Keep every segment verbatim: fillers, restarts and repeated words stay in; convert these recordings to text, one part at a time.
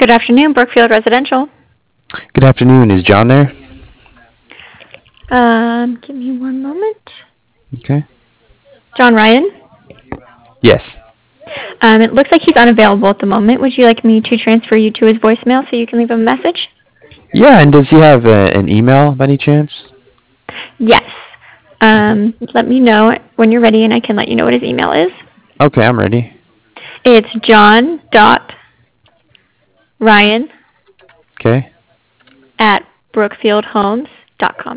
Good afternoon, Brookfield Residential. Good afternoon. Is John there? Um, give me one moment. Okay. John Ryan? Yes. Um, it looks like he's unavailable at the moment. Would you like me to transfer you to his voicemail so you can leave him a message? Yeah, and does he have a, an email by any chance? Yes. Um, let me know when you're ready and I can let you know what his email is. Okay, I'm ready. It's john dot ryan Okay. at brookfield homes dot com.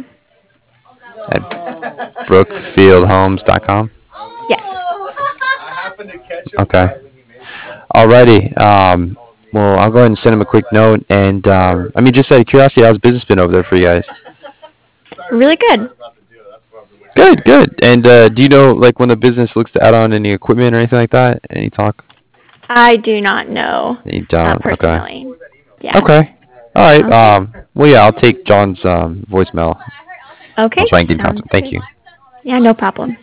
At brookfield homes dot com? Yes. Okay. Alrighty. Um, well, I'll go ahead and send him a quick note. And, um, I mean, just out of curiosity, how's business been over there for you guys? Really good. Good, good. And uh, do you know, like, when the business looks to add on any equipment or anything like that? Any talk? I do not know. You Uh, don't? Okay. personally. Yeah. Okay. All right. Okay. Um, well, yeah, I'll take John's um, voicemail. Okay. I'll try and get in touch Sounds with him. Thank good. you. Yeah, no problem.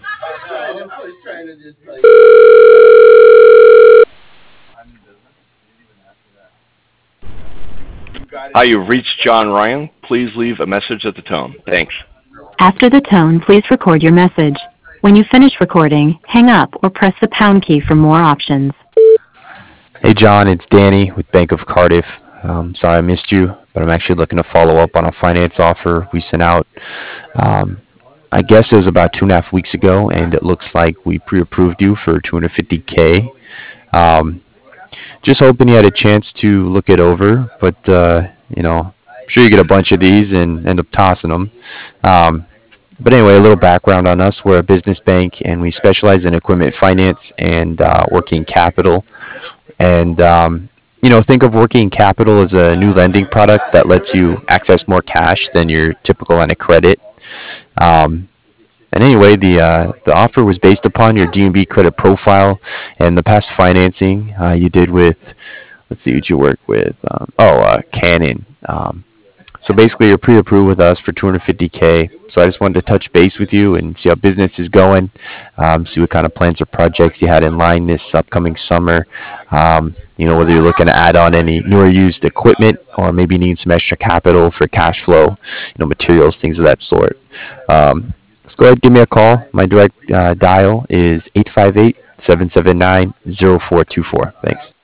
Hi, you've reached John Ryan. Please leave a message at the tone. Thanks. After the tone, please record your message. When you finish recording, hang up or press the pound key for more options. Hey, John, it's Danny with Bank of Cardiff. Um, sorry I missed you, but I'm actually looking to follow up on a finance offer we sent out. Um, I guess it was about two and a half weeks ago, and it looks like we pre-approved you for two hundred fifty K. Um, just hoping you had a chance to look it over, but uh, you know, I'm sure you get a bunch of these and end up tossing them. Um, but anyway, a little background on us. We're a business bank, and we specialize in equipment finance and uh, working capital. And um, you know, think of working capital as a new lending product that lets you access more cash than your typical line of credit. Um, and anyway, the uh, the offer was based upon your D and B credit profile and the past financing uh, you did with, let's see what you work with. Um, oh, uh, Canon. Um, so basically, you're pre-approved with us for two hundred fifty K. So I just wanted to touch base with you and see how business is going, um, see what kind of plans or projects you had in line this upcoming summer. Um, you know, whether you're looking to add on any newer used equipment or maybe need some extra capital for cash flow, you know, materials, things of that sort. Um, let's go ahead and give me a call. My direct uh, dial is eight five eight, seven seven nine, zero four two four. Thanks.